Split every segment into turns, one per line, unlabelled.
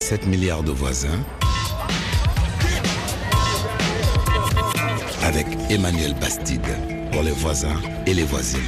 7 milliards de voisins avec Emmanuel Bastide pour les voisins et les voisines.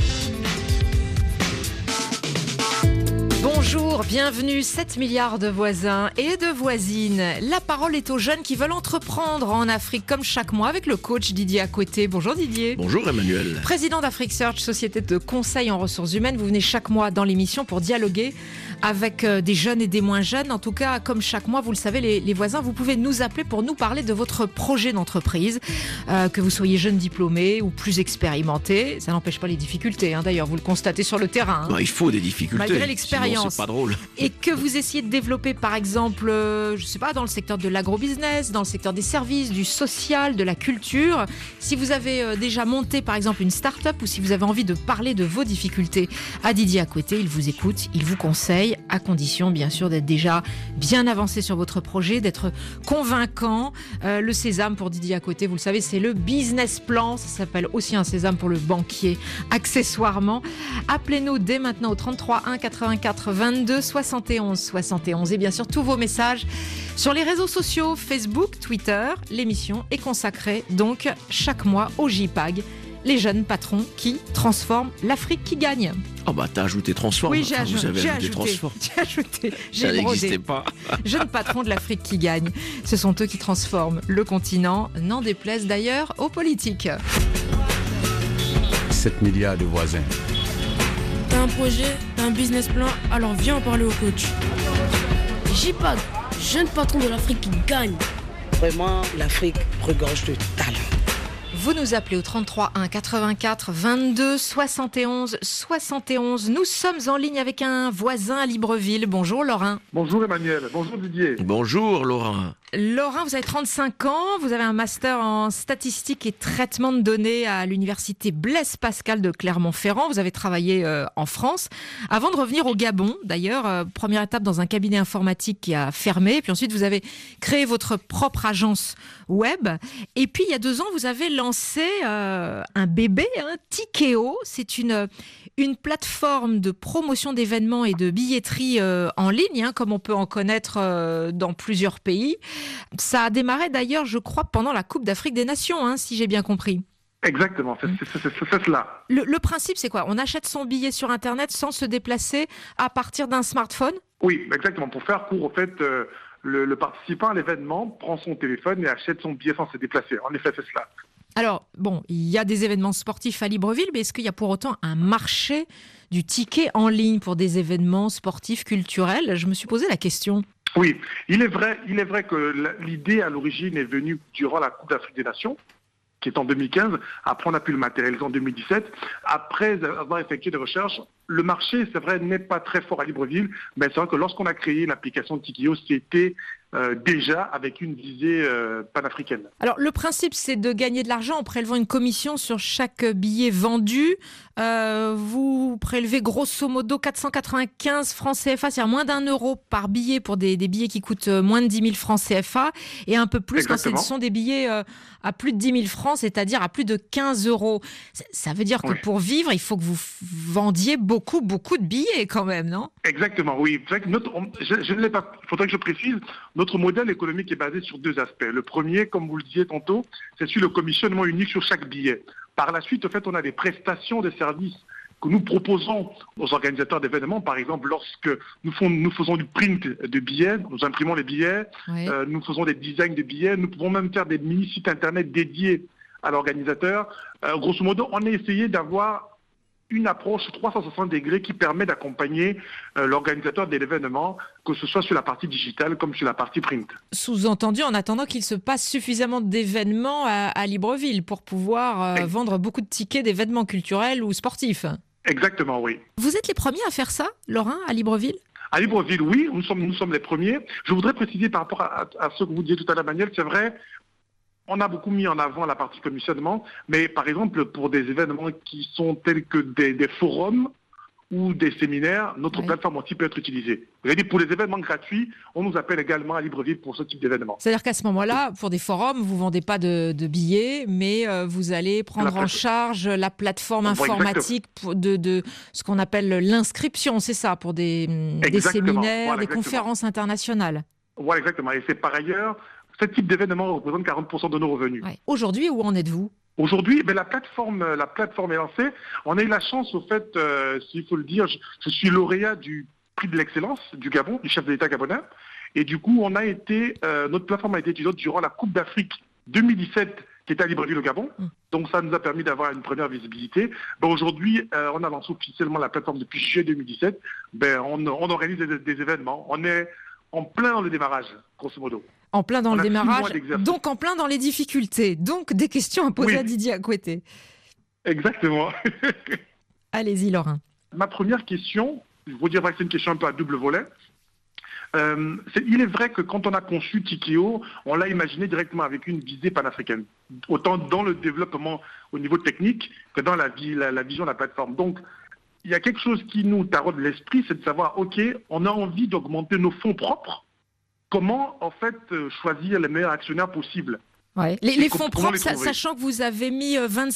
Bonjour, bienvenue, 7 milliards de voisins et de voisines. La parole est aux jeunes qui veulent entreprendre en Afrique comme chaque mois avec le coach Didier Akwete. Bonjour Didier.
Bonjour Emmanuel.
Président d'Afrique Search, société de conseil en ressources humaines. Vous venez chaque mois dans l'émission pour dialoguer avec des jeunes et des moins jeunes. En tout cas, comme chaque mois, vous le savez, les voisins, vous pouvez nous appeler pour nous parler de votre projet d'entreprise. Que vous soyez jeune diplômé ou plus expérimenté, ça n'empêche pas les difficultés. D'ailleurs, vous le constatez sur le terrain.
Il faut des difficultés.
Malgré l'expérience.
Sinon, c'est pas drôle.
Et que vous essayez de développer, par exemple, je sais pas, dans le secteur de l'agrobusiness, dans le secteur des services, du social, de la culture. Si vous avez déjà monté, par exemple, une start-up ou si vous avez envie de parler de vos difficultés à Didier Akwete, il vous écoute, il vous conseille, à condition, bien sûr, d'être déjà bien avancé sur votre projet, d'être convaincant. Le sésame pour Didier Akwete, vous le savez, c'est le business plan. Ça s'appelle aussi un sésame pour le banquier, accessoirement. Appelez-nous dès maintenant au 33 1 84 22 71 71. Et bien sûr, tous vos messages sur les réseaux sociaux, Facebook, Twitter. L'émission est consacrée donc chaque mois au JPAG, les jeunes patrons qui transforment l'Afrique qui gagne.
T'as ajouté transforme.
Oui, j'ai ajouté. J'ai
ça
brodé.
n'existait pas.
Jeunes patrons de l'Afrique qui gagne. Ce sont eux qui transforment le continent, n'en déplaise d'ailleurs aux politiques.
7 milliards de voisins.
T'as un projet, t'as un business plan, alors viens en parler au coach. JPAG, jeune patron de l'Afrique qui gagne.
Vraiment, l'Afrique regorge de talent.
Vous nous appelez au 33 1 84 22 71 71. Nous sommes en ligne avec un voisin à Libreville. Bonjour Laurent.
Bonjour Emmanuel, bonjour Didier.
Bonjour Laurent.
Laurent, vous avez 35 ans, vous avez un master en statistique et traitement de données à l'université Blaise Pascal de Clermont-Ferrand. Vous avez travaillé en France avant de revenir au Gabon. D'ailleurs, première étape dans un cabinet informatique qui a fermé. Puis ensuite, vous avez créé votre propre agence web. Et puis, il y a 2 ans, vous avez lancé un bébé, Tikeo. C'est une plateforme de promotion d'événements et de billetterie en ligne, comme on peut en connaître dans plusieurs pays. Ça a démarré d'ailleurs, je crois, pendant la Coupe d'Afrique des Nations, si j'ai bien compris.
Exactement, c'est cela.
Le principe, c'est quoi ? On achète son billet sur Internet sans se déplacer à partir d'un smartphone ?
Oui, exactement. Pour faire court, au fait, le participant à l'événement prend son téléphone et achète son billet sans se déplacer. En effet, c'est cela.
Alors, il y a des événements sportifs à Libreville, mais est-ce qu'il y a pour autant un marché du ticket en ligne pour des événements sportifs, culturels ? Je me suis posé la question.
Oui, il est vrai que l'idée à l'origine est venue durant la Coupe d'Afrique des Nations, qui est en 2015. Après, on a pu le matérialiser en 2017. Après avoir effectué des recherches, le marché, c'est vrai, n'est pas très fort à Libreville, mais c'est vrai que lorsqu'on a créé l'application Tikeo, c'était déjà avec une visée panafricaine.
Alors, le principe, c'est de gagner de l'argent en prélevant une commission sur chaque billet vendu. Vous prélevez grosso modo 495 francs CFA, c'est-à-dire moins d'€1 par billet pour des billets qui coûtent moins de 10 000 francs CFA et un peu plus
Exactement.
quand ce sont des billets à plus de 10 000 francs, c'est-à-dire à plus de 15 €. Ça veut dire que pour vivre, il faut que vous vendiez beaucoup de billets quand même, non ?
Exactement, oui. C'est vrai que je ne l'ai pas. Il faudrait que je précise. Notre modèle économique est basé sur 2 aspects. Le premier, comme vous le disiez tantôt, c'est sur le commissionnement unique sur chaque billet. Par la suite, en fait, on a des prestations de services que nous proposons aux organisateurs d'événements. Par exemple, lorsque nous faisons du print de billets, nous imprimons les billets, nous faisons des designs de billets, nous pouvons même faire des mini-sites internet dédiés à l'organisateur. Grosso modo, on a essayé d'avoir une approche 360 degrés qui permet d'accompagner l'organisateur de l'événement, que ce soit sur la partie digitale comme sur la partie print.
Sous-entendu, en attendant qu'il se passe suffisamment d'événements à Libreville pour pouvoir vendre beaucoup de tickets d'événements culturels ou sportifs.
Exactement, oui.
Vous êtes les premiers à faire ça, Laurent, à Libreville ?
À Libreville, oui, nous sommes les premiers. Je voudrais préciser par rapport à ce que vous disiez tout à l'heure, Manuel, c'est vrai, on a beaucoup mis en avant la partie commissionnement, mais par exemple, pour des événements qui sont tels que des forums ou des séminaires, notre plateforme aussi peut être utilisée. Vous avez dit, pour les événements gratuits, on nous appelle également à Libreville pour ce type d'événement.
C'est-à-dire qu'à ce moment-là, pour des forums, vous ne vendez pas de billets, mais vous allez prendre en charge la plateforme informatique de ce qu'on appelle l'inscription, c'est ça, pour des séminaires, des conférences internationales.
Voilà, exactement. Et c'est par ailleurs, ce type d'événement représente 40% de nos revenus.
Ouais. Aujourd'hui, où en êtes-vous ?
Aujourd'hui, la plateforme est lancée. On a eu la chance, au fait, s'il faut le dire, je suis lauréat du prix de l'excellence du Gabon, du chef de l'État gabonais. Et du coup, notre plateforme a été utilisée durant la Coupe d'Afrique 2017 qui était à Libreville au Gabon. Donc ça nous a permis d'avoir une première visibilité. Aujourd'hui, on a lancé officiellement la plateforme depuis juillet 2017. On organise des événements. On est en plein dans le démarrage, grosso modo.
En plein dans le démarrage, donc en plein dans les difficultés. Donc des questions à poser à Didier Akoueté.
Exactement.
Allez-y, Laurent.
Ma première question, je vous dire que c'est une question un peu à double volet. Il est vrai que quand on a conçu Tikeo, on l'a imaginé directement avec une visée panafricaine, autant dans le développement au niveau technique que dans la vision de la plateforme. Donc, il y a quelque chose qui nous taraude l'esprit, c'est de savoir, OK, on a envie d'augmenter nos fonds propres. Comment, en fait, choisir les meilleurs actionnaires possibles ?
Ouais. Les fonds propres, sachant que vous avez mis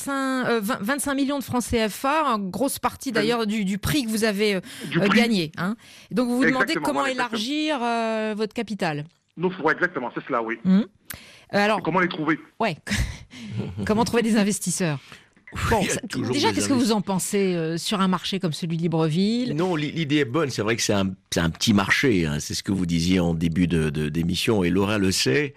25 millions de francs CFA, une grosse partie d'ailleurs du prix que vous avez gagné. Hein. Donc vous vous demandez comment élargir votre capital.
Exactement, c'est cela, oui.
Alors,
comment les trouver ?
Ouais. Comment trouver des investisseurs ? Bon, déjà, qu'est-ce que vous en pensez sur un marché comme celui de Libreville ?
Non, l'idée est bonne. C'est vrai que c'est un petit marché. Hein. C'est ce que vous disiez en début d'émission, et Laura le sait.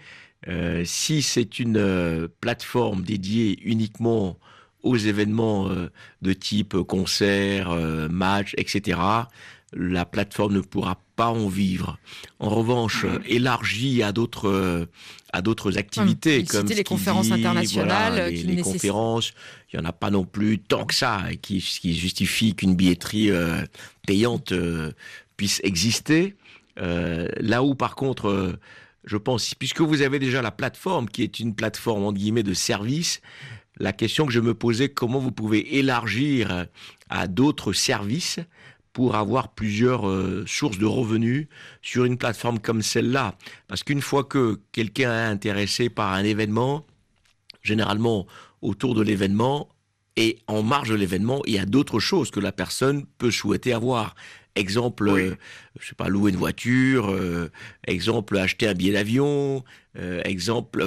Si c'est une plateforme dédiée uniquement aux événements de type concert, match, etc., la plateforme ne pourra pas en vivre. En revanche, élargie à d'autres activités, comme
les conférences internationales,
les conférences, il n'y en a pas non plus tant que ça, qui justifie qu'une billetterie payante puisse exister. Là où, par contre, je pense, puisque vous avez déjà la plateforme, qui est une plateforme, entre guillemets, de service, la question que je me posais, comment vous pouvez élargir à d'autres services pour avoir plusieurs sources de revenus sur une plateforme comme celle-là. Parce qu'une fois que quelqu'un est intéressé par un événement, généralement autour de l'événement et en marge de l'événement, il y a d'autres choses que la personne peut souhaiter avoir. Exemple, je sais pas, louer une voiture, exemple, acheter un billet d'avion, exemple...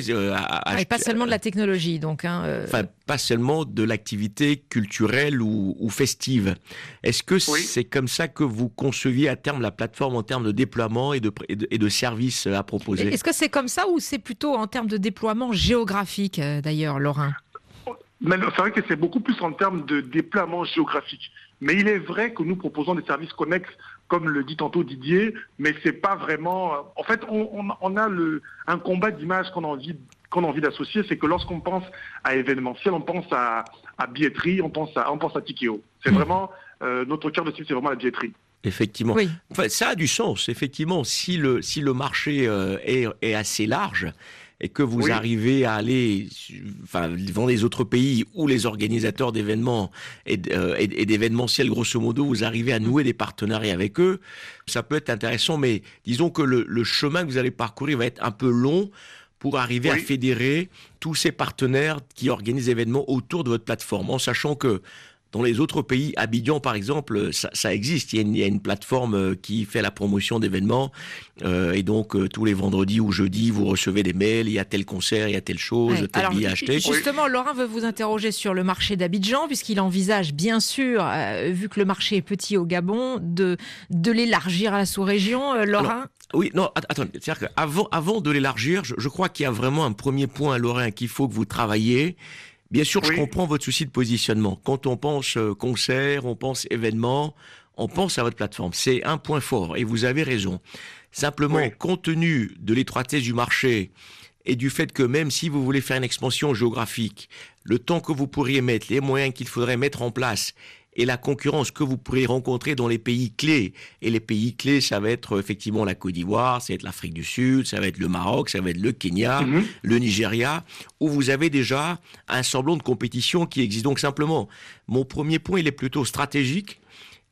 pas seulement de la technologie, donc.
Enfin, pas seulement de l'activité culturelle ou festive. Est-ce que c'est comme ça que vous conceviez à terme la plateforme en termes de déploiement et de services à proposer ?
Est-ce que c'est comme ça ou c'est plutôt en termes de déploiement géographique, d'ailleurs, Laurent ?
Mais c'est vrai que c'est beaucoup plus en termes de déploiement géographique. Mais il est vrai que nous proposons des services connexes, comme le dit tantôt Didier, mais c'est pas vraiment... En fait, on a un combat d'image qu'on a envie d'associer, c'est que lorsqu'on pense à événementiel, on pense à billetterie, on pense à Tikeo. C'est vraiment... notre cœur de cible, c'est vraiment la billetterie.
Effectivement. Oui. Enfin, ça a du sens, effectivement. Si le marché est assez large et que vous arrivez à aller dans les autres pays où les organisateurs d'événements et d'événementiels, grosso modo, vous arrivez à nouer des partenariats avec eux, ça peut être intéressant, mais disons que le chemin que vous allez parcourir va être un peu long pour arriver à fédérer tous ces partenaires qui organisent des événements autour de votre plateforme, en sachant que dans les autres pays, Abidjan par exemple, ça existe. Il y a une plateforme qui fait la promotion d'événements et donc tous les vendredis ou jeudis, vous recevez des mails, il y a tel concert, il y a telle chose, tel billet acheté.
Justement, Laurent veut vous interroger sur le marché d'Abidjan, puisqu'il envisage bien sûr, vu que le marché est petit au Gabon, de l'élargir à la sous-région. Laurent ?
Oui, non, attendez. C'est-à-dire qu'avant de l'élargir, je crois qu'il y a vraiment un premier point, Laurent, qu'il faut que vous travailliez. Bien sûr, je comprends votre souci de positionnement. Quand on pense concert, on pense événement, on pense à votre plateforme. C'est un point fort et vous avez raison. Simplement, compte tenu de l'étroitesse du marché et du fait que même si vous voulez faire une expansion géographique, le temps que vous pourriez mettre, les moyens qu'il faudrait mettre en place et la concurrence que vous pourrez rencontrer dans les pays clés. Et les pays clés, ça va être effectivement la Côte d'Ivoire, ça va être l'Afrique du Sud, ça va être le Maroc, ça va être le Kenya, le Nigeria, où vous avez déjà un semblant de compétition qui existe. Donc simplement, mon premier point, il est plutôt stratégique.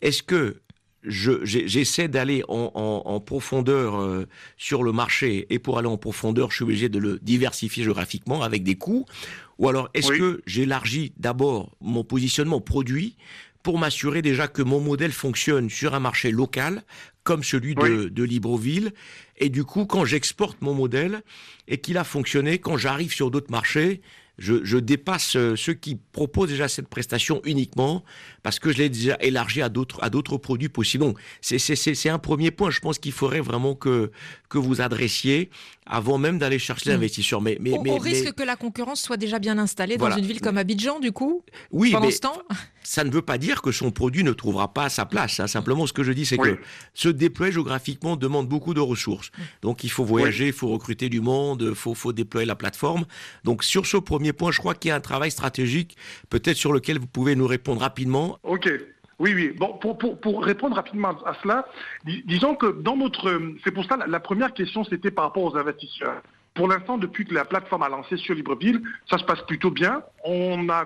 est-ce que j'essaie d'aller en profondeur sur le marché, et pour aller en profondeur, je suis obligé de le diversifier géographiquement avec des coûts, ou alors est-ce que j'élargis d'abord mon positionnement produit pour m'assurer déjà que mon modèle fonctionne sur un marché local, comme celui de Libreville, et du coup, quand j'exporte mon modèle et qu'il a fonctionné, quand j'arrive sur d'autres marchés, je dépasse ceux qui proposent déjà cette prestation uniquement parce que je l'ai déjà élargi à d'autres produits possibles. Donc, c'est un premier point, je pense qu'il faudrait vraiment que vous adressiez avant même d'aller chercher l'investisseur.
Au risque que la concurrence soit déjà bien installée dans une ville comme Abidjan, du coup, pendant ce temps.
Ça ne veut pas dire que son produit ne trouvera pas sa place. Hein. Simplement, ce que je dis, c'est que se déployer géographiquement demande beaucoup de ressources. Donc, il faut voyager, il faut recruter du monde, il faut déployer la plateforme. Donc, sur ce premier point, je crois qu'il y a un travail stratégique, peut-être sur lequel vous pouvez nous répondre rapidement.
Ok. Oui. Bon, pour répondre rapidement à cela, disons que dans c'est pour ça la première question, c'était par rapport aux investisseurs. Pour l'instant, depuis que la plateforme a lancé sur Libreville, ça se passe plutôt bien. On a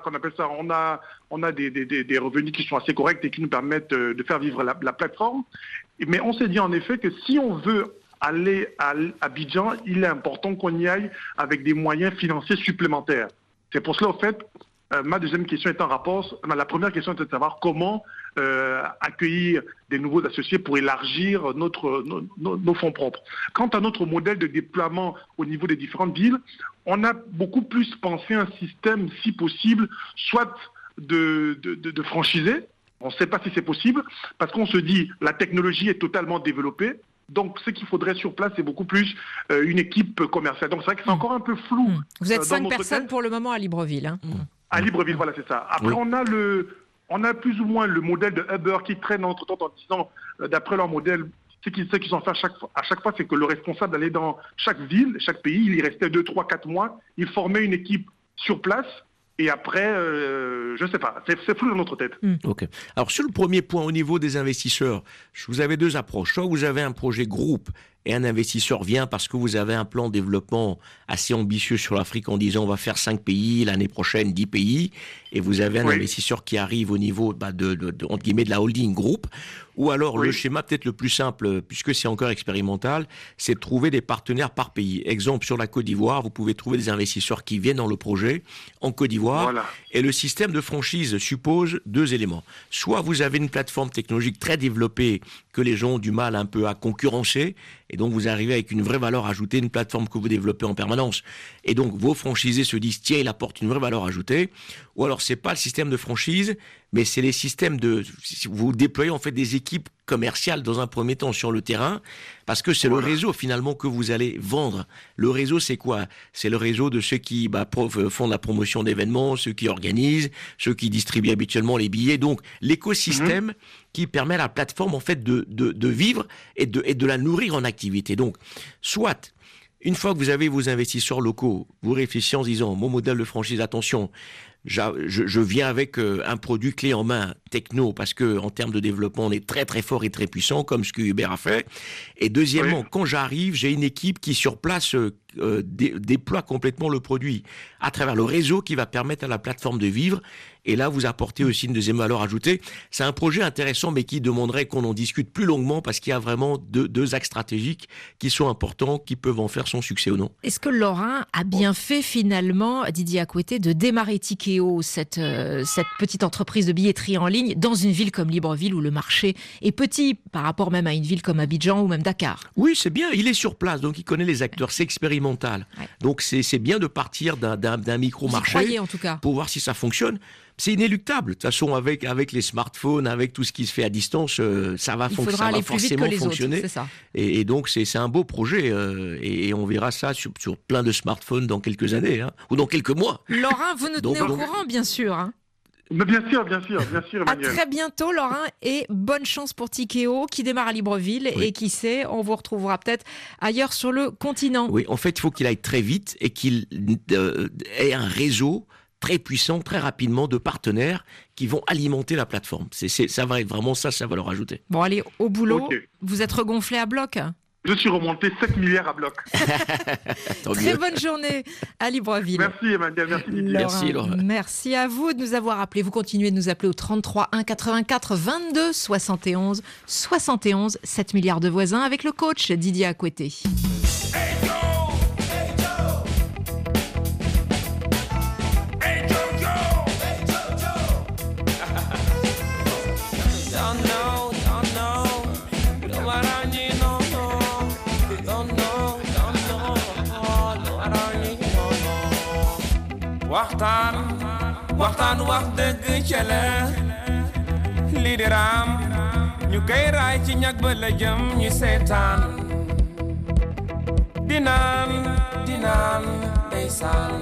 des revenus qui sont assez corrects et qui nous permettent de faire vivre la plateforme. Mais on s'est dit en effet que si on veut aller à Abidjan, il est important qu'on y aille avec des moyens financiers supplémentaires. C'est pour cela, au fait, ma deuxième question est en rapport. La première question était de savoir comment accueillir des nouveaux associés pour élargir nos fonds propres. Quant à notre modèle de déploiement au niveau des différentes villes, on a beaucoup plus pensé un système, si possible, soit de franchisés. On ne sait pas si c'est possible, parce qu'on se dit la technologie est totalement développée. Donc, ce qu'il faudrait sur place, c'est beaucoup plus une équipe commerciale. Donc, c'est vrai que c'est encore un peu flou.
Vous êtes 5 personnes pour le moment à Libreville. Hein.
À Libreville, voilà, c'est ça. Après, on a plus ou moins le modèle de Uber qui traîne entre-temps en disant, d'après leur modèle, ce qu'ils ont fait à chaque fois, c'est que le responsable allait dans chaque ville, chaque pays, il y restait 2, 3, 4 mois, il formait une équipe sur place. Et après, je ne sais pas, c'est flou dans notre tête.
Ok. Alors sur le premier point, au niveau des investisseurs, vous avez deux approches. Soit vous avez un projet groupe et un investisseur vient parce que vous avez un plan de développement assez ambitieux sur l'Afrique en disant on va faire 5 pays, l'année prochaine 10 pays, et vous avez un investisseur qui arrive au niveau entre guillemets, de la holding groupe. Ou alors le schéma peut-être le plus simple, puisque c'est encore expérimental, c'est de trouver des partenaires par pays. Exemple, sur la Côte d'Ivoire, vous pouvez trouver des investisseurs qui viennent dans le projet en Côte d'Ivoire. Voilà. Et le système de franchise suppose 2 éléments. Soit vous avez une plateforme technologique très développée que les gens ont du mal un peu à concurrencer, et donc vous arrivez avec une vraie valeur ajoutée, une plateforme que vous développez en permanence. Et donc vos franchisés se disent, tiens, il apporte une vraie valeur ajoutée. Ou alors c'est pas le système de franchise, mais c'est les systèmes vous déployez en fait des équipes commerciales dans un premier temps sur le terrain, parce que c'est le réseau finalement que vous allez vendre. Le réseau, c'est quoi? C'est le réseau de ceux qui font de la promotion d'événements, ceux qui organisent, ceux qui distribuent habituellement les billets. Donc l'écosystème qui permet à la plateforme en fait de vivre et de la nourrir en activité. Donc soit une fois que vous avez vos investisseurs locaux, vous réfléchissez en disant mon modèle de franchise, attention, je viens avec un produit clé en main techno, parce que en termes de développement on est très très fort et très puissant comme ce que Uber a fait. Et deuxièmement, quand j'arrive, j'ai une équipe qui sur place déploie complètement le produit à travers le réseau qui va permettre à la plateforme de vivre. Et là, vous apportez aussi une deuxième valeur ajoutée. C'est un projet intéressant, mais qui demanderait qu'on en discute plus longuement, parce qu'il y a vraiment deux axes stratégiques qui sont importants, qui peuvent en faire son succès ou non.
Est-ce que Laurent a bien fait finalement, Didier Akouete, de démarrer Tikeo, cette petite entreprise de billetterie en ligne, dans une ville comme Libreville où le marché est petit par rapport même à une ville comme Abidjan ou même Dakar?
Oui, c'est bien. Il est sur place, donc il connaît les acteurs. C'est expérimental. Ouais. Donc c'est bien de partir d'un micro-marché
en tout cas,
pour voir si ça fonctionne. C'est inéluctable. De toute façon, avec les smartphones, avec tout ce qui se fait à distance, ça va forcément fonctionner.
C'est ça.
Et donc, c'est un beau projet. Et on verra ça sur plein de smartphones dans quelques années, ou dans quelques mois.
Laurent, vous nous tenez au courant, bien sûr. Hein.
Mais bien sûr, Emmanuel.
À très bientôt, Laurent, et bonne chance pour Tikeo, qui démarre à Libreville, et qui sait, on vous retrouvera peut-être ailleurs sur le continent.
Oui, en fait, il faut qu'il aille très vite et qu'il ait un réseau très puissant, très rapidement, de partenaires qui vont alimenter la plateforme. Ça va être vraiment ça va leur ajouter.
Bon, allez, au boulot. Okay. Vous êtes regonflé à bloc?
Je suis remonté 7 milliards à bloc.
Très bonne journée à Libreville.
Merci Emmanuel, merci Didier.
Merci Laura.
Merci à vous de nous avoir appelés. Vous continuez de nous appeler au 33 1 84 22 71 71, 7 milliards de voisins avec le coach Didier Akoueté.
waxtaan wax dëgg ca la lii di raam ñu koy raay ci ñag ba la jëm ñu seetaan dinaan ndeysaan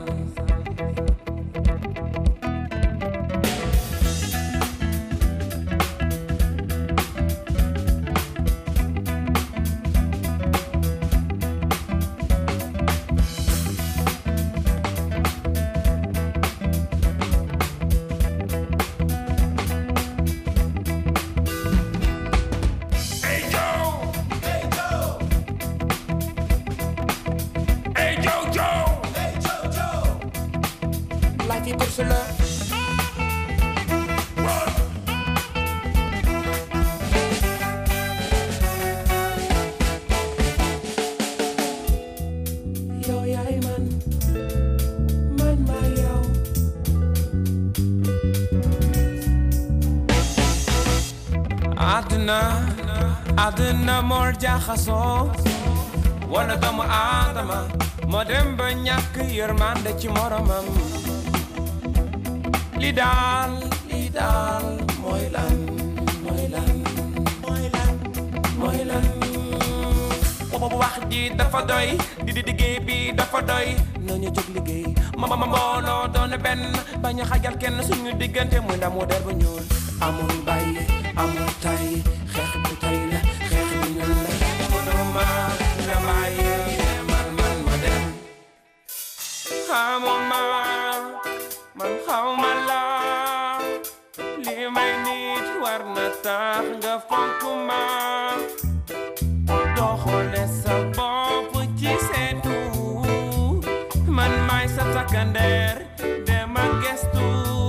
àdduna moo jaxasoo wala doomu aadama moo dem ba ñàkk yërmande ci moromam li daal mooy lan boobu wax ji dafa doy di liggéey bi dafa doy nañu jóg liggéey ma mbooloo doon benn bañ a xajal kenn suñu diggante muy ndamu der ba ñuul amul bàyyi amul tay xeex bi tay la xeex bi ñun la mënuma nga bàyyi man ma dem xamuma man xawma la li may nit war na tax nga fonk ma doxale sa bopp ci seetu man may sa takkandeer dem ak gestu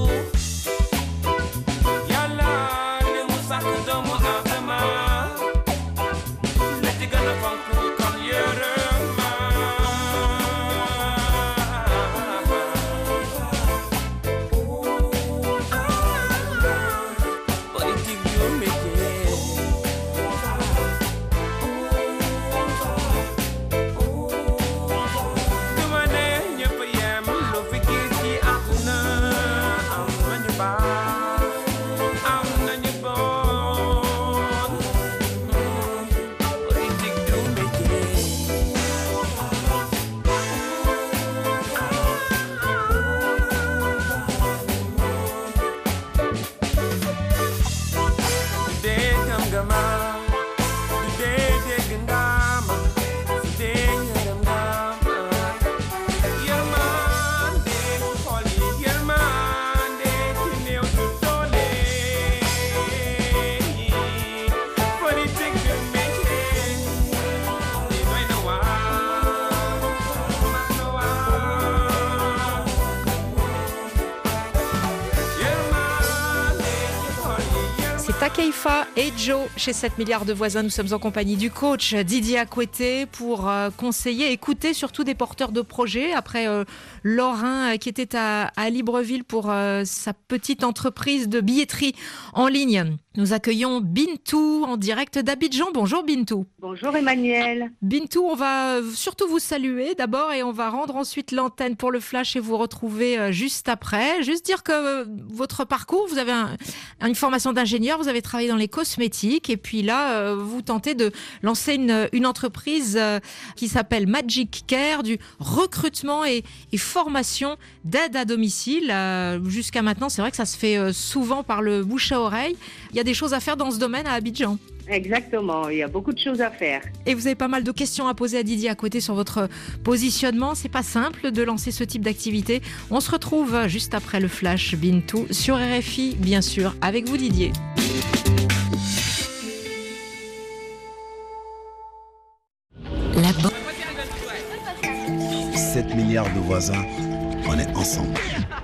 Takeifa et Joe chez 7 milliards de voisins. Nous sommes en compagnie du coach Didier Akoueté pour conseiller, écouter surtout des porteurs de projets. Après Laurin qui était à Libreville pour sa petite entreprise de billetterie en ligne. Nous accueillons Bintou en direct d'Abidjan. Bonjour Bintou.
Bonjour Emmanuel.
Bintou, on va surtout vous saluer d'abord et on va rendre ensuite l'antenne pour le flash et vous retrouver juste après. Juste dire que votre parcours, vous avez une formation d'ingénieur, vous avez travaillé dans les cosmétiques et puis là, vous tentez de lancer une entreprise qui s'appelle Magic Care, du recrutement et formation d'aide à domicile. Jusqu'à maintenant, c'est vrai que ça se fait souvent par le bouche à oreille. Il y a des choses à faire dans ce domaine à Abidjan.
Exactement, il y a beaucoup de choses à faire.
Et vous avez pas mal de questions à poser à Didier Akoueté sur votre positionnement. C'est pas simple de lancer ce type d'activité. On se retrouve juste après le flash Bintou sur RFI, bien sûr, avec vous Didier.
7 milliards de voisins, on est ensemble.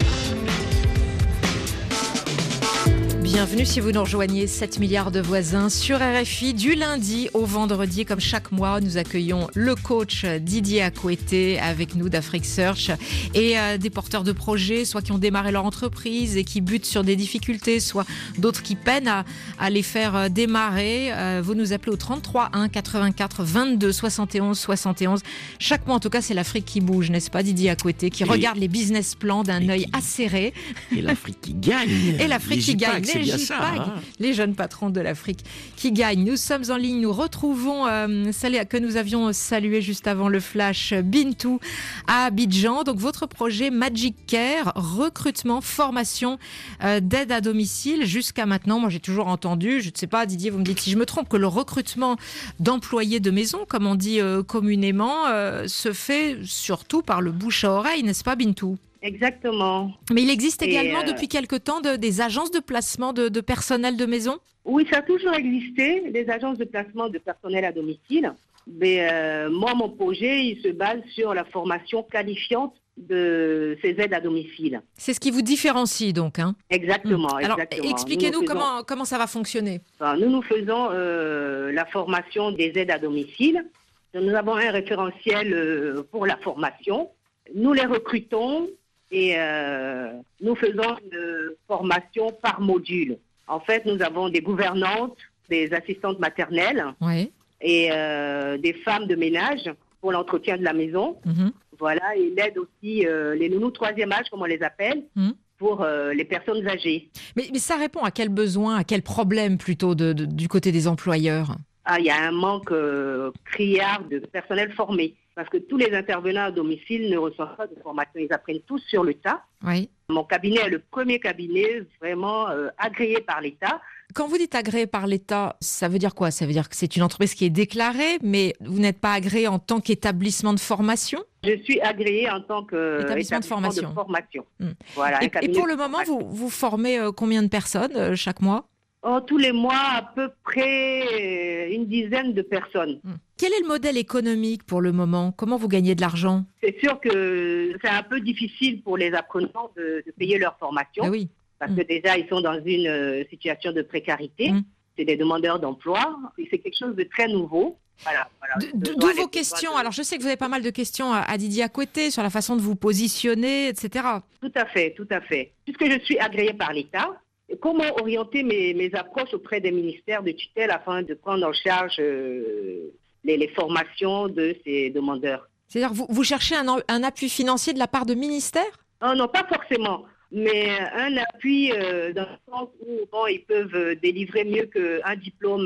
Bienvenue si vous nous rejoignez, 7 milliards de voisins sur RFI. Du lundi au vendredi, comme chaque mois, nous accueillons le coach Didier Akouete avec nous d'Afrique Search et des porteurs de projets, soit qui ont démarré leur entreprise et qui butent sur des difficultés, soit d'autres qui peinent à les faire démarrer. Vous nous appelez au 33 1 84 22 71 71. Chaque mois, en tout cas, c'est l'Afrique qui bouge, n'est-ce pas, Didier Akouete, qui regarde les business plans d'un œil acéré.
Et l'Afrique qui gagne.
Et l'Afrique qui gagne.
C'est bien ça, hein.
Les jeunes patrons de l'Afrique qui gagnent. Nous sommes en ligne, nous retrouvons celle que nous avions saluée juste avant le flash, Bintou à Abidjan. Donc votre projet Magic Care, recrutement, formation d'aide à domicile. Jusqu'à maintenant, moi j'ai toujours entendu, je ne sais pas Didier, vous me dites si je me trompe, que le recrutement d'employés de maison, comme on dit communément, se fait surtout par le bouche à oreille, n'est-ce pas Bintou ?
Exactement.
Mais il existe également depuis quelque temps des agences de placement de personnel de maison ?
Oui, ça a toujours existé, les agences de placement de personnel à domicile. Mais moi, mon projet, il se base sur la formation qualifiante de ces aides à domicile.
C'est ce qui vous différencie donc, hein ?
Exactement,
Alors,
exactement.
expliquez-nous comment ça va fonctionner.
Nous faisons la formation des aides à domicile. Nous avons un référentiel pour la formation. Nous les recrutons et nous faisons une formation par module. En fait, nous avons des gouvernantes, des assistantes maternelles et des femmes de ménage pour l'entretien de la maison. Voilà, et l'aide aussi, les nounous troisième âge, comme on les appelle, pour les personnes âgées.
Mais ça répond à quel besoin, à quel problème plutôt du côté des employeurs ?
Il y a un manque criard de personnel formé. Parce que tous les intervenants à domicile ne reçoivent pas de formation. Ils apprennent tous sur le tas.
Oui.
Mon cabinet est le premier cabinet vraiment agréé par l'État.
Quand vous dites agréé par l'État, ça veut dire quoi ? Ça veut dire que c'est une entreprise qui est déclarée, mais vous n'êtes pas agréé en tant qu'établissement de formation ?
Je suis agréée en tant qu'établissement de formation. Voilà,
et pour le moment, vous formez combien de personnes chaque mois ?
Tous les mois, à peu près une dizaine de personnes.
Quel est le modèle économique pour le moment ? Comment vous gagnez de l'argent ?
C'est sûr que c'est un peu difficile pour les apprenants de payer leur formation.
Oui.
Parce que déjà, ils sont dans une situation de précarité. C'est des demandeurs d'emploi. Et c'est quelque chose de très nouveau. Voilà.
D'où vos questions. Alors, je sais que vous avez pas mal de questions à Didier Akouete sur la façon de vous positionner, etc.
Tout à fait. Puisque je suis agréée par l'État, comment orienter mes approches auprès des ministères de tutelle afin de prendre en charge les formations de ces demandeurs?
C'est-à-dire, vous cherchez un appui financier de la part de ministères ?
Non, pas forcément. Mais un appui dans le sens où ils peuvent délivrer mieux qu'un diplôme,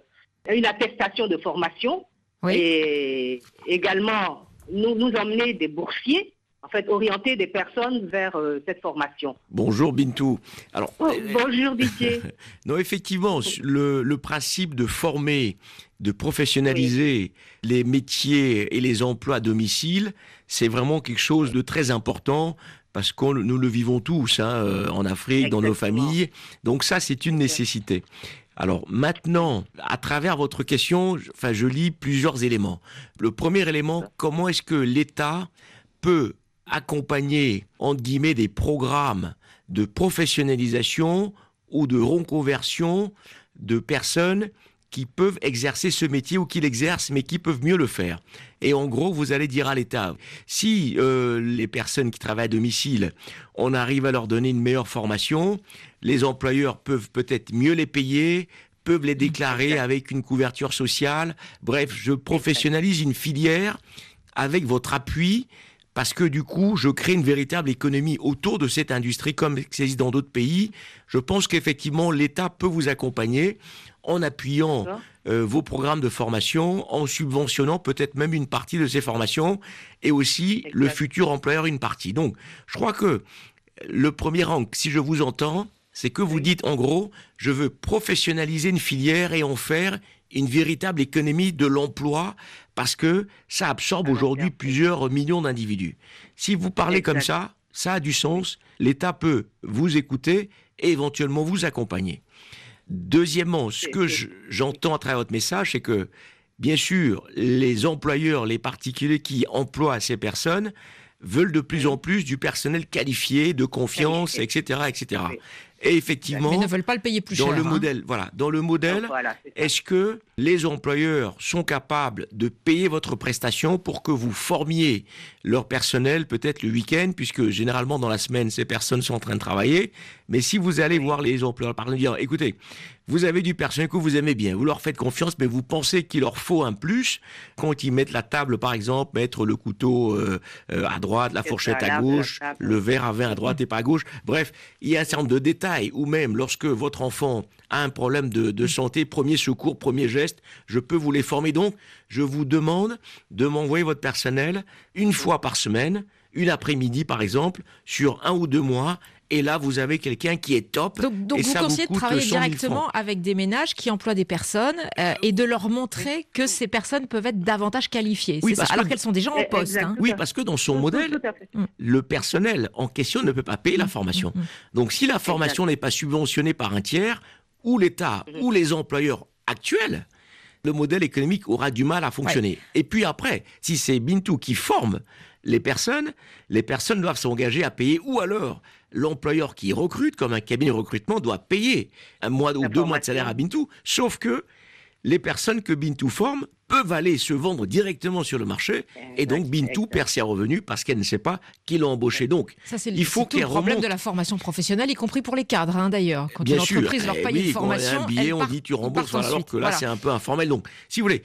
une attestation de formation.
Oui.
Et également, nous emmener des boursiers. En fait, orienter des personnes vers cette formation.
Bonjour Bintou. Alors,
bonjour Didier.
Non, effectivement, le principe de former, de professionnaliser les métiers et les emplois à domicile, c'est vraiment quelque chose de très important parce que nous le vivons tous en Afrique, dans nos familles. Donc ça, c'est une nécessité. Alors maintenant, à travers votre question, je lis plusieurs éléments. Le premier élément, comment est-ce que l'État peut accompagner, entre guillemets, des programmes de professionnalisation ou de reconversion de personnes qui peuvent exercer ce métier ou qui l'exercent, mais qui peuvent mieux le faire. Et en gros, vous allez dire à l'État, si les personnes qui travaillent à domicile, on arrive à leur donner une meilleure formation, les employeurs peuvent peut-être mieux les payer, peuvent les déclarer avec une couverture sociale. Bref, je professionnalise une filière avec votre appui, parce que du coup, je crée une véritable économie autour de cette industrie comme ça existe dans d'autres pays. Je pense qu'effectivement, l'État peut vous accompagner en appuyant vos programmes de formation, en subventionnant peut-être même une partie de ces formations et aussi le futur employeur une partie. Donc, je crois que le premier rang, si je vous entends, c'est que vous dites en gros, je veux professionnaliser une filière et en faire une véritable économie de l'emploi parce que ça absorbe aujourd'hui plusieurs millions d'individus. Si vous parlez comme ça a du sens. L'État peut vous écouter et éventuellement vous accompagner. Deuxièmement, ce que j'entends à travers votre message, c'est que bien sûr, les employeurs, les particuliers qui emploient ces personnes veulent de plus en plus du personnel qualifié, de confiance, etc., etc.
Oui.
Et effectivement,
Mais ne veulent pas le payer plus cher.
dans le
hein.
modèle, dans le modèle,
Donc, voilà, c'est ça.
est-ce que les employeurs sont capables de payer votre prestation pour que vous formiez leur personnel peut-être le week-end, puisque généralement dans la semaine, ces personnes sont en train de travailler. Mais si vous allez voir les employeurs, par exemple, dire, écoutez, vous avez du personnel que vous aimez bien, vous leur faites confiance, mais vous pensez qu'il leur faut un plus quand ils mettent la table, par exemple, mettre le couteau à droite, la fourchette à gauche, le verre à vin à droite et pas à gauche. Bref, il y a un certain nombre de détails, ou même lorsque votre enfant a un problème de santé, premier secours, premier geste, je peux vous les former. Donc, je vous demande de m'envoyer votre personnel une fois par semaine, une après-midi par exemple, sur 1 ou 2 mois. Et là, vous avez quelqu'un qui est top.
Donc
et
vous
ça
conseillez de
coûte
travailler
100 000
directement
francs.
avec des ménages qui emploient des personnes et de leur montrer que ces personnes peuvent être davantage qualifiées.
Oui,
C'est ça,
parce que-
alors qu'elles sont déjà en poste.
Exact.
hein.
Oui, parce que dans son modèle,
Tout à fait.
le personnel en question ne peut pas payer la formation. Donc, si la formation n'est pas subventionnée par un tiers, ou l'État, ou les employeurs actuels, le modèle économique aura du mal à fonctionner. Et puis après, si c'est Bintou qui forme les personnes doivent s'engager à payer, ou alors l'employeur qui recrute, comme un cabinet de recrutement, doit payer 1 mois ou 2 mois de salaire à Bintou, sauf que les personnes que Bintou forme peuvent aller se vendre directement sur le marché, et donc Bintou perd ses revenus parce qu'elle ne sait pas qui l'a embauché. Donc,
Ça, c'est
il faut
c'est tout le
qu'elle
problème
remonte.
de la formation professionnelle, y compris pour les cadres, hein, d'ailleurs. Quand
Bien
une
sûr.
entreprise leur
Eh
paye
oui,
une formation,
quand un billet,
elles
on
partent-
dit tu
ils
rembourses,
partent
alors
ensuite.
que là,
Voilà.
c'est un peu informel. Donc, si vous voulez,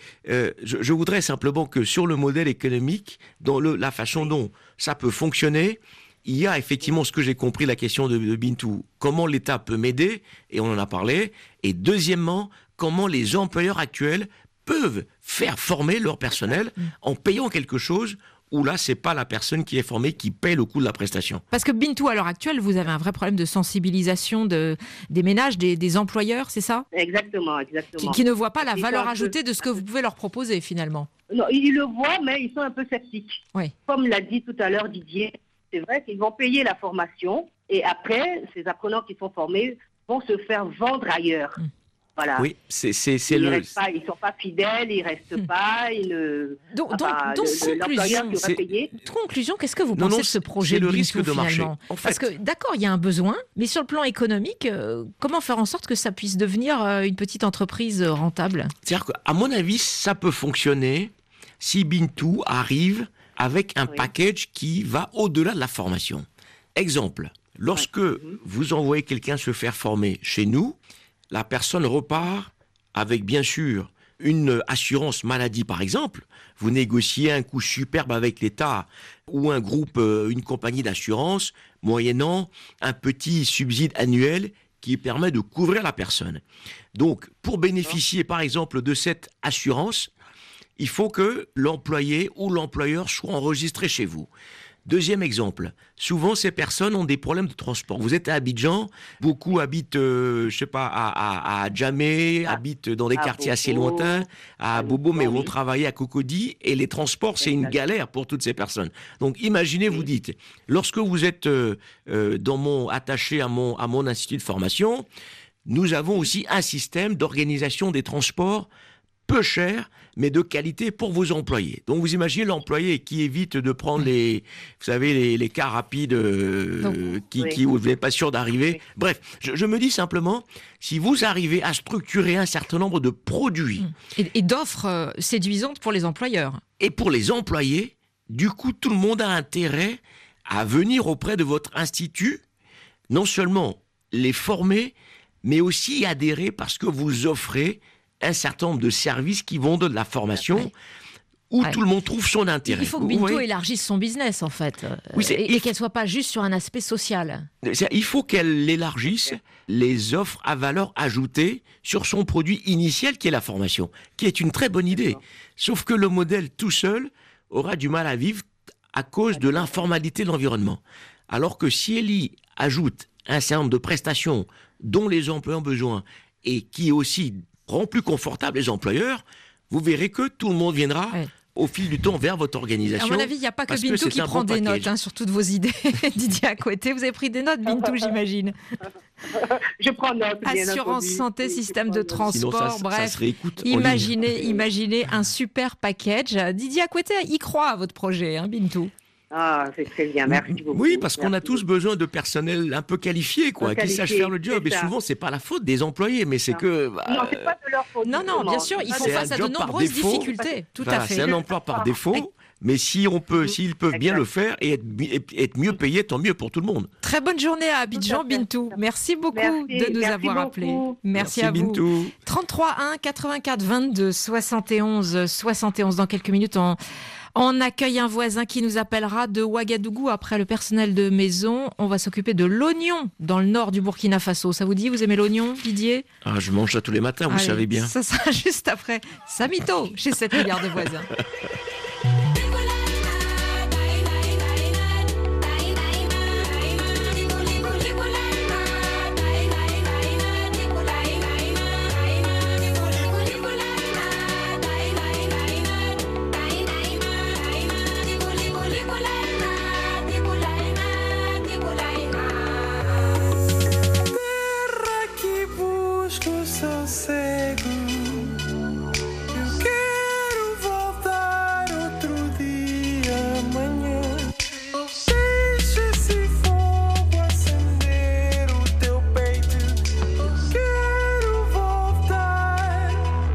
je voudrais simplement que sur le modèle économique, dans la façon dont ça peut fonctionner, il y a effectivement ce que j'ai compris, la question de Bintou. Comment l'État peut m'aider, et on en a parlé. Et deuxièmement, comment les employeurs actuels peuvent faire former leur personnel en payant quelque chose où là, c'est pas la personne qui est formée qui paie le coût de la prestation.
Parce que Bintou, à l'heure actuelle, vous avez un vrai problème de sensibilisation des ménages, des employeurs, c'est ça
Exactement.
qui ne voient pas la
Ils
valeur
sont un peu-
ajoutée de ce que vous pouvez leur proposer, finalement.
Non, ils le voient, mais ils sont un peu sceptiques.
Oui.
Comme l'a dit tout à l'heure Didier, c'est vrai qu'ils vont payer la formation et après, ces apprenants qui sont formés vont se faire vendre ailleurs. Voilà.
Oui, c'est
Ils
le...
ne sont pas fidèles, ils restent pas, ils ne...
Donc,
Enfin, l'employeur qui
c'est-
va payer.
conclusion, qu'est-ce que vous
Non,
pensez
non,
de ce projet
c'est le
Bintou,
risque de marché.
finalement
En fait-
Parce que, d'accord, il y a un besoin, mais sur le plan économique, comment faire en sorte que ça puisse devenir une petite entreprise rentable?
C'est-à-dire qu'à mon avis, ça peut fonctionner si Bintou arrive avec un package qui va au-delà de la formation. Exemple, lorsque vous envoyez quelqu'un se faire former chez nous, la personne repart avec, bien sûr, une assurance maladie, par exemple. Vous négociez un coût superbe avec l'État ou un groupe, une compagnie d'assurance, moyennant un petit subside annuel qui permet de couvrir la personne. Donc, pour bénéficier, par exemple, de cette assurance, il faut que l'employé ou l'employeur soit enregistré chez vous. Deuxième exemple, souvent ces personnes ont des problèmes de transport. Vous êtes à Abidjan, beaucoup habitent, à Djamé, habitent dans des quartiers assez
Bobo,
lointains, à Bobo, mais
oui.
vont travailler à Cocody, et les transports, c'est une galère pour toutes ces personnes. Donc imaginez, vous dites, lorsque vous êtes attaché à mon institut de formation, nous avons aussi un système d'organisation des transports peu cher, mais de qualité pour vos employés. Donc vous imaginez l'employé qui évite de prendre les cars rapides où vous n'êtes pas sûr d'arriver. Bref, je me dis simplement, si vous arrivez à structurer un certain nombre de produits
Et d'offres séduisantes pour les employeurs.
et pour les employés, du coup, tout le monde a intérêt à venir auprès de votre institut, non seulement les former, mais aussi y adhérer parce que vous offrez un certain nombre de services qui vont de la formation où tout le monde trouve son intérêt.
Il faut que
Vous
Bintou
voyez,
élargisse son business, en fait,
Oui,
et qu'elle ne soit pas juste sur un aspect social.
il faut qu'elle élargisse les offres à valeur ajoutée sur son produit initial qui est la formation, qui est une très bonne idée. Sauf que le modèle tout seul aura du mal à vivre à cause de l'informalité de l'environnement. Alors que si elle y ajoute un certain nombre de prestations dont les employeurs ont besoin et qui aussi rend plus confortable les employeurs, vous verrez que tout le monde viendra au fil du temps vers votre organisation.
À mon avis, il n'y a pas que
parce
Bintou
c'est
qui
un
prend
bon
des
package.
notes sur toutes vos idées. Didier Akoueté, vous avez pris des notes, Bintou, j'imagine.
Je prends note. bien
Assurance
entendu.
santé,
Oui, je
système
prends
de
note.
Sinon,
transport,
ça se
bref.
réécoute en ligne.
Imaginez un super package. Didier Akoueté y croit à votre projet, hein, Bintou.
Ah, c'est très bien, merci beaucoup.
Oui, parce qu'on a
Merci
tous besoin de personnel un peu qualifié, quoi, qui sache faire le job.
c'est
Et
ça.
souvent, c'est pas la faute des employés, mais c'est que.
Non, c'est pas de leur faute.
Non,
justement.
bien sûr, ils font
C'est
face
un
à de
job par
nombreuses
défaut.
difficultés. Tout
Voilà,
à fait.
c'est un emploi par défaut. Mais s'ils peuvent bien le faire et être mieux payés, tant mieux pour tout le monde.
Très bonne journée à Abidjan,
Tout à fait.
Bintou. Merci beaucoup
Merci,
de nous
merci
avoir appelés.
beaucoup.
Merci à vous.
Bintou.
33 1 84 22 71 71. Dans quelques minutes, on accueille un voisin qui nous appellera de Ouagadougou. Après le personnel de maison, on va s'occuper de l'oignon dans le nord du Burkina Faso. Ça vous dit, vous aimez l'oignon, Didier?
Ah, je mange ça tous les matins, vous
Allez,
savez bien.
Ça sera juste après Samito chez 7 milliards de voisins.
Terra que busca o sossego. Eu quero voltar outro dia, amanhã. Deixa esse fogo acender o teu peito. Eu quero voltar.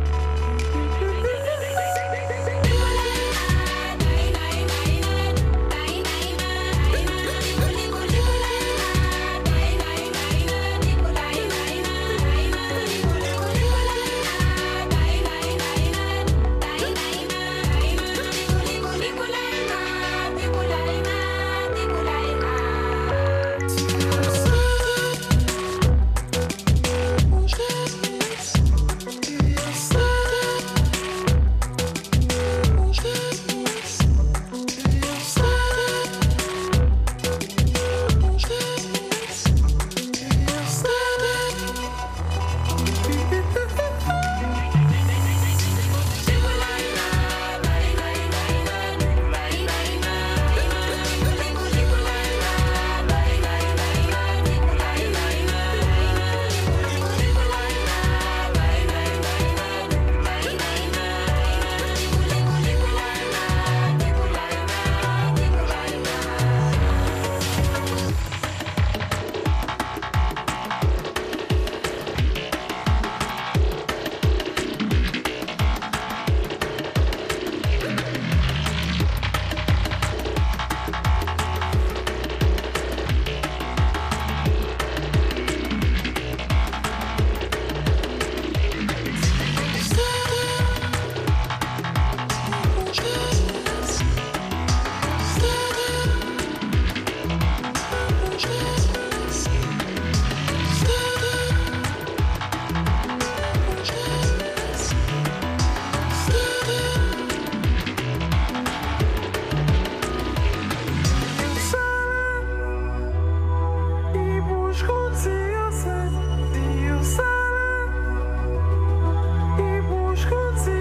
E busco e busco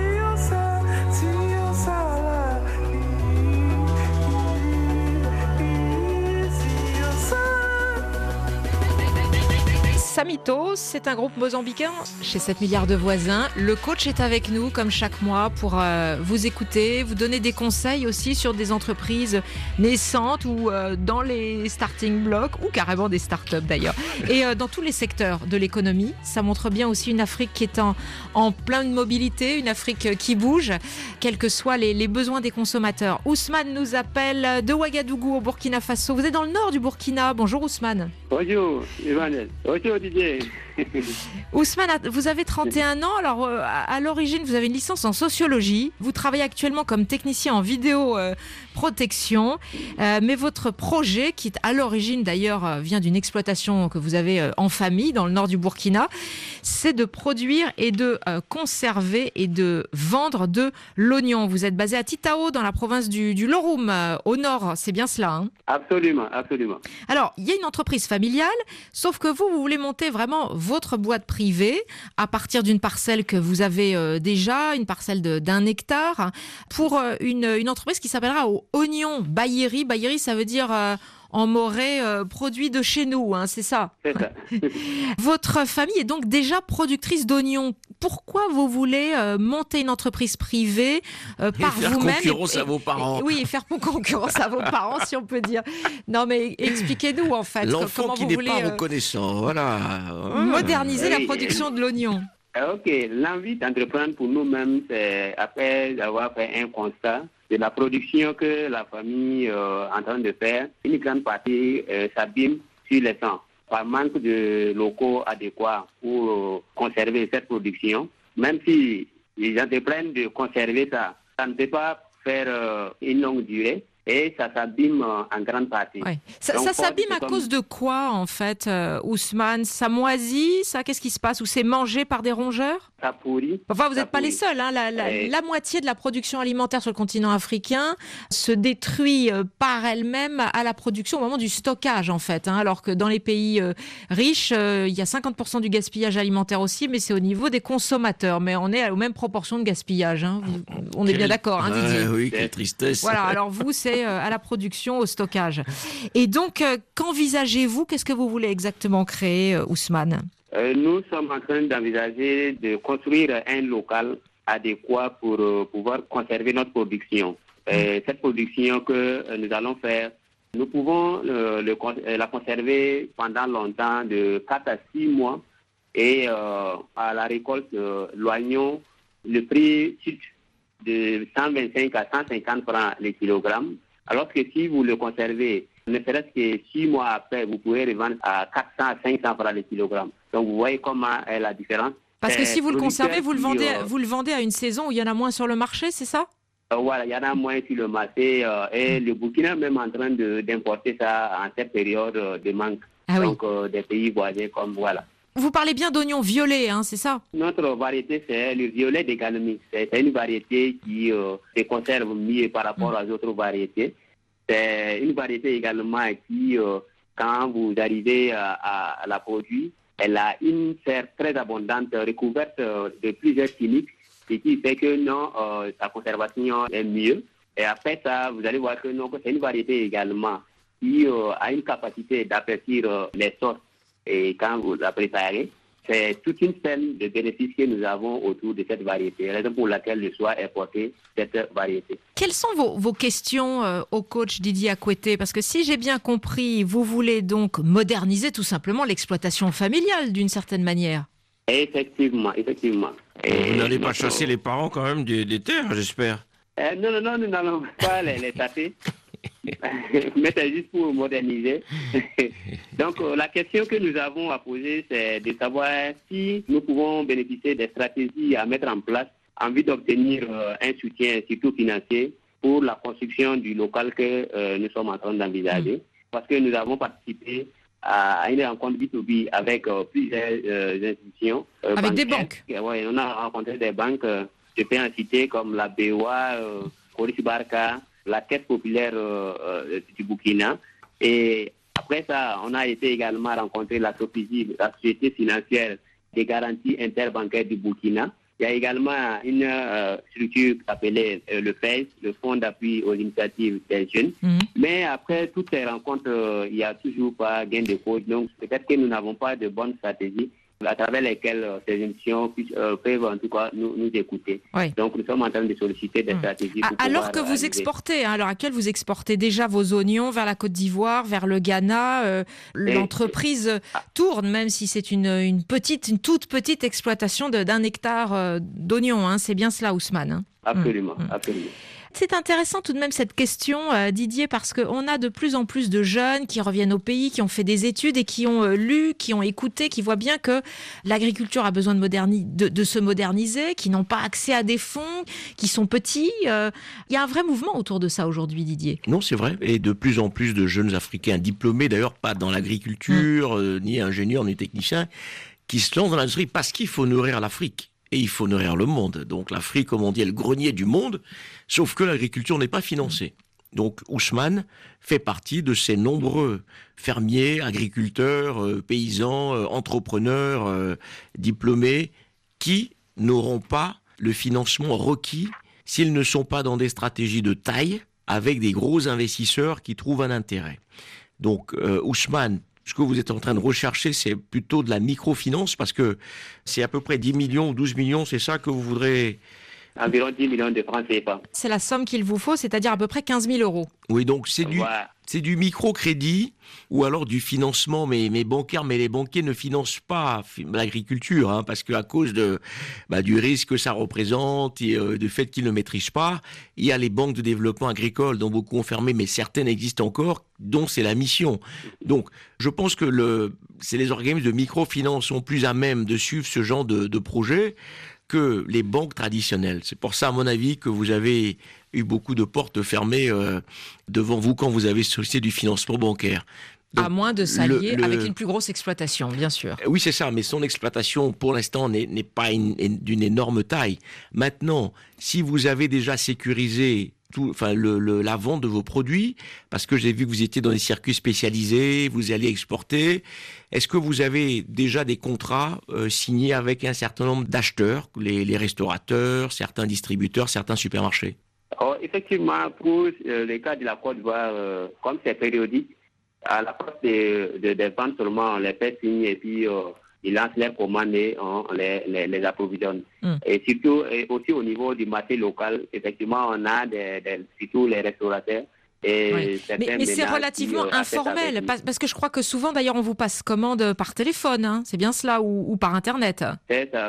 Samito, c'est un groupe mozambicain chez 7 milliards de voisins. Le coach est avec nous comme chaque mois pour vous écouter, vous donner des conseils aussi sur des entreprises naissantes ou dans les starting blocks ou carrément des startups d'ailleurs. Et dans tous les secteurs de l'économie, ça montre bien aussi une Afrique qui est en pleine mobilité, une Afrique qui bouge, quels que soient les besoins des consommateurs. Ousmane nous appelle de Ouagadougou au Burkina Faso. Vous êtes dans le nord du Burkina. Bonjour Ousmane.
Bonjour Emmanuel. Bonjour Didier.
Ousmane, vous avez 31 ans. Alors, à l'origine, vous avez une licence en sociologie. Vous travaillez actuellement comme technicien en vidéo protection. Mais votre projet, qui à l'origine d'ailleurs vient d'une exploitation que vous avez en famille dans le nord du Burkina, c'est de produire et de conserver et de vendre de l'oignon. Vous êtes basé à Titao, dans la province du Loroum, au nord. C'est bien cela, hein ?
Absolument, absolument.
Alors, il y a une entreprise familiale, sauf que vous voulez monter montez vraiment votre boîte privée à partir d'une parcelle que vous avez déjà, une parcelle d'1 hectare, pour une entreprise qui s'appellera Oignon Bailleri. Bailleri, ça veut dire en morée, produit de chez nous, hein, c'est ça?
C'est ça.
Votre famille est donc déjà productrice d'oignons. Pourquoi vous voulez monter une entreprise privée par vous-même?
Faire concurrence à vos parents.
Oui, et faire concurrence à vos parents, si on peut dire. Non, mais expliquez-nous, en fait,
L'enfant
comment
qui
vous
n'est
voulez
pas reconnaissant, voilà.
moderniser la production de l'oignon.
Ok, l'envie d'entreprendre pour nous-mêmes, c'est après avoir fait un constat de la production que la famille est en train de faire. Une grande partie s'abîme sur les champs par manque de locaux adéquats pour conserver cette production. Même si ils entreprennent de conserver ça, ça ne peut pas faire une longue durée. Et ça s'abîme en grande partie.
Ouais. Ça s'abîme à cause de quoi, en fait, Ousmane? Ça moisit? Qu'est-ce qui se passe? Ou c'est mangé par des rongeurs?
Ça pourrit.
Enfin, vous n'êtes pas les seuls. Hein. La moitié de la production alimentaire sur le continent africain se détruit par elle-même à la production au moment du stockage, en fait. Hein. Alors que dans les pays riches, il y a 50% du gaspillage alimentaire aussi, mais c'est au niveau des consommateurs. Mais on est aux mêmes proportions de gaspillage. Hein. On est bien d'accord, hein, Didier?
Oui, quelle tristesse.
Voilà, alors vous, c'est à la production, au stockage. Et donc, qu'envisagez-vous? Qu'est-ce que vous voulez exactement créer, Ousmane?
Nous sommes en train d'envisager de construire un local adéquat pour pouvoir conserver notre production. Cette production que nous allons faire, nous pouvons la conserver pendant longtemps, de 4 à 6 mois. Et à la récolte, l'oignon, le prix chute de 125 à 150 francs le kilogramme. Alors que si vous le conservez, ne serait-ce que 6 mois après, vous pouvez revendre à 400 à 500 francs le kilogramme. Donc vous voyez comment est la différence.
Parce que si vous le conservez, vous le vendez à une saison où il y en a moins sur le marché, c'est ça?
Voilà, il y en a moins sur le marché. Et le Burkina est même en train d'importer ça en cette période de manque.
Ah oui.
Donc des pays voisins comme voilà.
Vous parlez bien d'oignon violet, hein, c'est ça?
Notre variété, c'est le violet des Galmi. C'est une variété qui se conserve mieux par rapport aux autres variétés. C'est une variété également qui, quand vous arrivez à la produire, elle a une serre très abondante, recouverte de plusieurs chimiques, ce qui fait que sa conservation est mieux. Et après ça, vous allez voir que c'est une variété également qui a une capacité d'apprécier les sauces. Et quand vous la préparez, c'est toute une chaîne de bénéfices que nous avons autour de cette variété, raison pour laquelle le choix est porté cette variété.
Quelles sont vos questions au coach Didier Akouete? Parce que si j'ai bien compris, vous voulez donc moderniser tout simplement l'exploitation familiale d'une certaine manière.
Effectivement. Et
vous n'allez pas chasser les parents quand même des terres, j'espère?
Non, nous n'allons pas les taper. Mais c'est juste pour moderniser. Donc, la question que nous avons à poser, c'est de savoir si nous pouvons bénéficier des stratégies à mettre en place en vue d'obtenir un soutien, surtout financier, pour la construction du local que nous sommes en train d'envisager. Parce que nous avons participé à une rencontre B2B avec plusieurs institutions.
Avec des banques?
Oui, on a rencontré des banques, je peux en citer comme la BOA, Coris Barca, la Caisse populaire du Burkina. Et après ça, on a été également rencontrer la SOFIGI, la Société financière des garanties interbancaires du Burkina. Il y a également une structure appelée le FACE, le Fonds d'appui aux initiatives des jeunes. Mais après toutes ces rencontres, il n'y a toujours pas gain de cause. Donc peut-être que nous n'avons pas de bonnes stratégies à travers lesquelles ces émissions peuvent en tout cas nous écouter. Oui. Donc nous sommes en train de solliciter des stratégies.
Alors que vous exportez, à l'heure actuelle, vous exportez déjà vos oignons vers la Côte d'Ivoire, vers le Ghana. L'entreprise tourne, même si c'est une toute petite exploitation d'1 hectare d'oignons. Hein. C'est bien cela, Ousmane. Hein.
Absolument.
C'est intéressant tout de même cette question, Didier, parce qu'on a de plus en plus de jeunes qui reviennent au pays, qui ont fait des études et qui ont lu, qui ont écouté, qui voient bien que l'agriculture a besoin de se moderniser, qui n'ont pas accès à des fonds, qui sont petits. Il y a un vrai mouvement autour de ça aujourd'hui, Didier.
Non, c'est vrai. Et de plus en plus de jeunes Africains diplômés, d'ailleurs pas dans l'agriculture, ni ingénieurs, ni techniciens, qui se lancent dans l'industrie parce qu'il faut nourrir l'Afrique. Et il faut nourrir le monde. Donc l'Afrique, comme on dit, est le grenier du monde, sauf que l'agriculture n'est pas financée. Donc Ousmane fait partie de ces nombreux fermiers, agriculteurs, paysans, entrepreneurs, diplômés qui n'auront pas le financement requis s'ils ne sont pas dans des stratégies de taille avec des gros investisseurs qui trouvent un intérêt. Donc Ousmane, ce que vous êtes en train de rechercher, c'est plutôt de la microfinance parce que c'est à peu près 10 millions ou 12 millions, c'est ça que vous voudrez...
Environ 10 millions de francs CFA.
C'est la somme qu'il vous faut, c'est-à-dire à peu près 15 000 euros.
Oui, donc c'est du microcrédit ou alors du financement, mais bancaire. Mais les banquiers ne financent pas l'agriculture, hein, parce qu'à cause du risque que ça représente et du fait qu'ils ne maîtrisent pas, il y a les banques de développement agricole dont beaucoup ont fermé, mais certaines existent encore, dont c'est la mission. Donc, je pense que c'est les organismes de microfinance sont plus à même de suivre ce genre de projet que les banques traditionnelles. C'est pour ça, à mon avis, que vous avez eu beaucoup de portes fermées devant vous quand vous avez sollicité du financement bancaire. Donc,
à moins de s'allier avec une plus grosse exploitation, bien sûr.
Oui, c'est ça, mais son exploitation, pour l'instant, n'est pas d'une énorme taille. Maintenant, si vous avez déjà sécurisé la vente de vos produits, parce que j'ai vu que vous étiez dans des circuits spécialisés, vous allez exporter. Est-ce que vous avez déjà des contrats signés avec un certain nombre d'acheteurs, les restaurateurs, certains distributeurs, certains supermarchés?
Effectivement, pour le cas de la Côte d'Ivoire, comme c'est périodique, à la place des ventes seulement, on les fait signer et puis ils lancent leurs commandes et on les approvisionne. Et surtout, aussi au niveau du marché local, effectivement, on a surtout les restaurateurs. Et
mais c'est relativement informel, parce que je crois que souvent, d'ailleurs, on vous passe commande par téléphone, hein, c'est bien cela, ou par Internet.
C'est ça.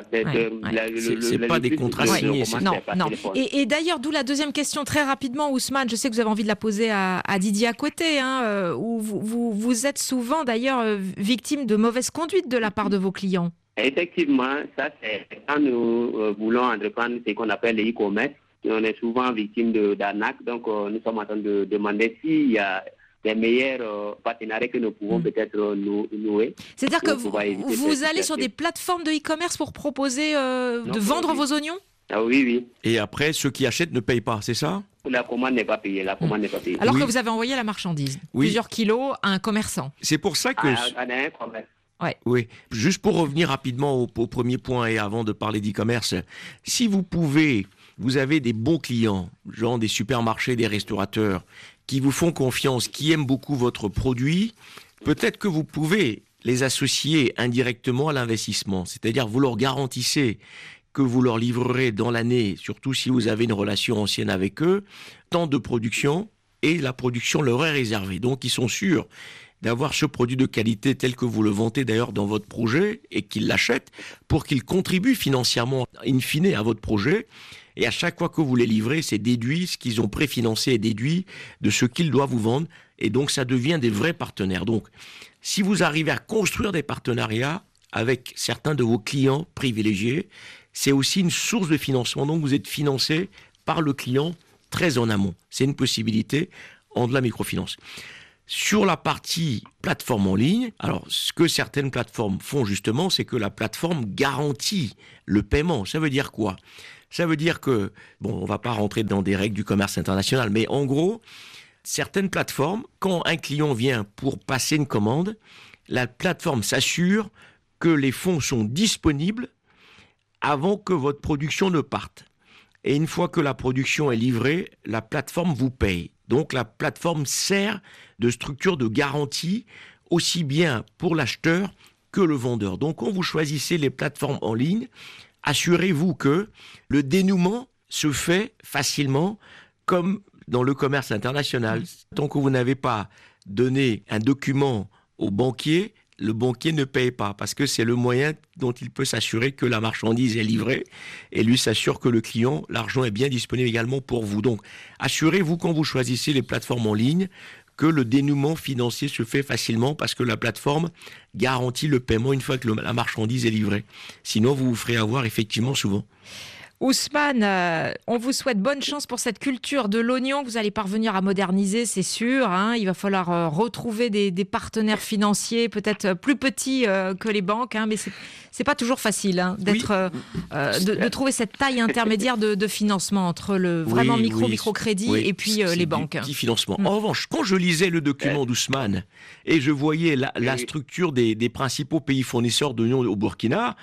C'est pas des contrats signés.
Non. Et d'ailleurs, d'où la deuxième question, très rapidement, Ousmane, je sais que vous avez envie de la poser à Didier à côté, hein, où vous êtes souvent, d'ailleurs, victime de mauvaise conduite de la part de vos clients.
Effectivement, ça, c'est quand nous voulons entreprendre ce qu'on appelle le e-commerce. On est souvent victime d'arnaques, donc nous sommes en train de demander s'il y a des meilleurs partenariats que nous pouvons peut-être nouer.
C'est-à-dire que vous allez sur des plateformes de e-commerce pour proposer de vendre vos oignons ?
Ah oui.
Et après, ceux qui achètent ne payent pas, c'est ça ?
La commande n'est pas payée,
Alors que vous avez envoyé la marchandise, plusieurs kilos à un commerçant.
C'est pour ça que...
À un commerce.
Ouais.
Oui, juste pour revenir rapidement au premier point et avant de parler d'e-commerce, si vous avez des bons clients, genre des supermarchés, des restaurateurs, qui vous font confiance, qui aiment beaucoup votre produit, peut-être que vous pouvez les associer indirectement à l'investissement. C'est-à-dire, vous leur garantissez que vous leur livrerez dans l'année, surtout si vous avez une relation ancienne avec eux, tant de production, et la production leur est réservée. Donc, ils sont sûrs d'avoir ce produit de qualité tel que vous le vantez d'ailleurs dans votre projet et qu'ils l'achètent pour qu'ils contribuent financièrement, in fine, à votre projet. Et à chaque fois que vous les livrez, c'est déduit, ce qu'ils ont préfinancé est déduit de ce qu'ils doivent vous vendre. Et donc, ça devient des vrais partenaires. Donc, si vous arrivez à construire des partenariats avec certains de vos clients privilégiés, c'est aussi une source de financement. Donc, vous êtes financé par le client très en amont. C'est une possibilité en de la microfinance. Sur la partie plateforme en ligne, alors ce que certaines plateformes font justement, c'est que la plateforme garantit le paiement. Ça veut dire quoi ? Ça veut dire que, on ne va pas rentrer dans des règles du commerce international, mais en gros, certaines plateformes, quand un client vient pour passer une commande, la plateforme s'assure que les fonds sont disponibles avant que votre production ne parte. Et une fois que la production est livrée, la plateforme vous paye. Donc la plateforme sert de structure de garantie aussi bien pour l'acheteur que le vendeur. Donc quand vous choisissez les plateformes en ligne, assurez-vous que le dénouement se fait facilement comme dans le commerce international. Tant que vous n'avez pas donné un document au banquier, le banquier ne paye pas parce que c'est le moyen dont il peut s'assurer que la marchandise est livrée et lui s'assure que le client, l'argent est bien disponible également pour vous. Donc, assurez-vous quand vous choisissez les plateformes en ligne que le dénouement financier se fait facilement parce que la plateforme garantit le paiement une fois que la marchandise est livrée. Sinon, vous vous ferez avoir effectivement souvent.
Ousmane, on vous souhaite bonne chance pour cette culture de l'oignon que vous allez parvenir à moderniser, c'est sûr. Il va falloir retrouver des partenaires financiers, peut-être plus petits que les banques, mais c'est pas toujours facile d'être, de trouver cette taille intermédiaire de financement entre le vraiment microcrédit et puis les banques.
Petit financement. En revanche, quand je lisais le document d'Ousmane et je voyais la structure des principaux pays fournisseurs d'oignons au Burkina,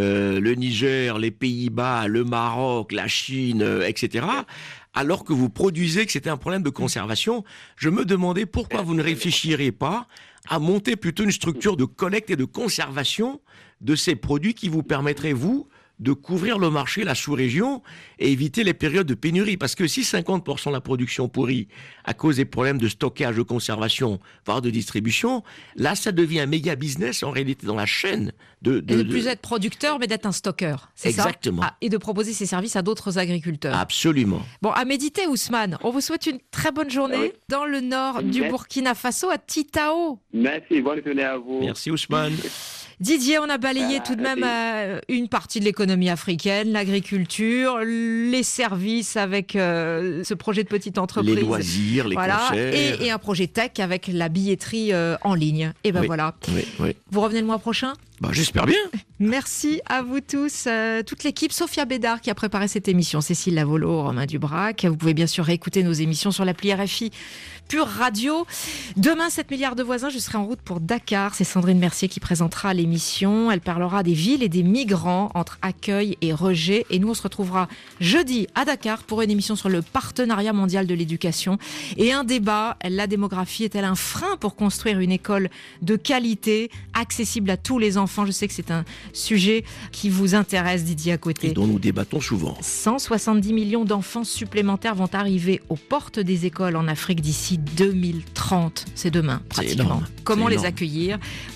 le Niger, les Pays-Bas, le Maroc, la Chine, etc., alors que vous produisez, que c'était un problème de conservation, je me demandais pourquoi vous ne réfléchirez pas à monter plutôt une structure de collecte et de conservation de ces produits qui vous permettraient, vous, de couvrir le marché, la sous-région, et éviter les périodes de pénurie. Parce que si 50% de la production pourrit à cause des problèmes de stockage, de conservation, voire de distribution, là, ça devient un méga business en réalité dans la chaîne.
Et de plus être producteur, mais d'être un stockeur. C'est
exactement.
Ça et de proposer ses services à d'autres agriculteurs.
Absolument.
Bon, à méditer, Ousmane. On vous souhaite une très bonne journée dans le nord du Burkina Faso, à Titao.
Merci, bonne journée à vous.
Merci, Ousmane.
Didier, on a balayé tout de même une partie de l'économie africaine, l'agriculture, les services avec ce projet de petite entreprise.
Les loisirs, les concerts.
Et un projet tech avec la billetterie en ligne. Et voilà.
Oui.
Vous revenez le mois prochain ?
J'espère bien.
Merci à vous tous, toute l'équipe. Sophia Bédard qui a préparé cette émission, Cécile Lavolo, Romain Dubrac. Vous pouvez bien sûr réécouter nos émissions sur l'appli RFI Pure Radio. Demain, 7 milliards de voisins, je serai en route pour Dakar. C'est Sandrine Mercier qui présentera l'émission. Elle parlera des villes et des migrants entre accueil et rejet. Et nous, on se retrouvera jeudi à Dakar pour une émission sur le partenariat mondial de l'éducation. Et un débat, la démographie est-elle un frein pour construire une école de qualité, accessible à tous les enfants ? Je sais que c'est un sujet qui vous intéresse, Didier à côté.
Et dont nous débattons souvent.
170 millions d'enfants supplémentaires vont arriver aux portes des écoles en Afrique d'ici 2030. C'est demain, pratiquement.
Énorme.
Comment les accueillir ?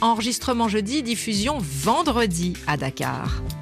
Enregistrement jeudi, diffusion vendredi à Dakar.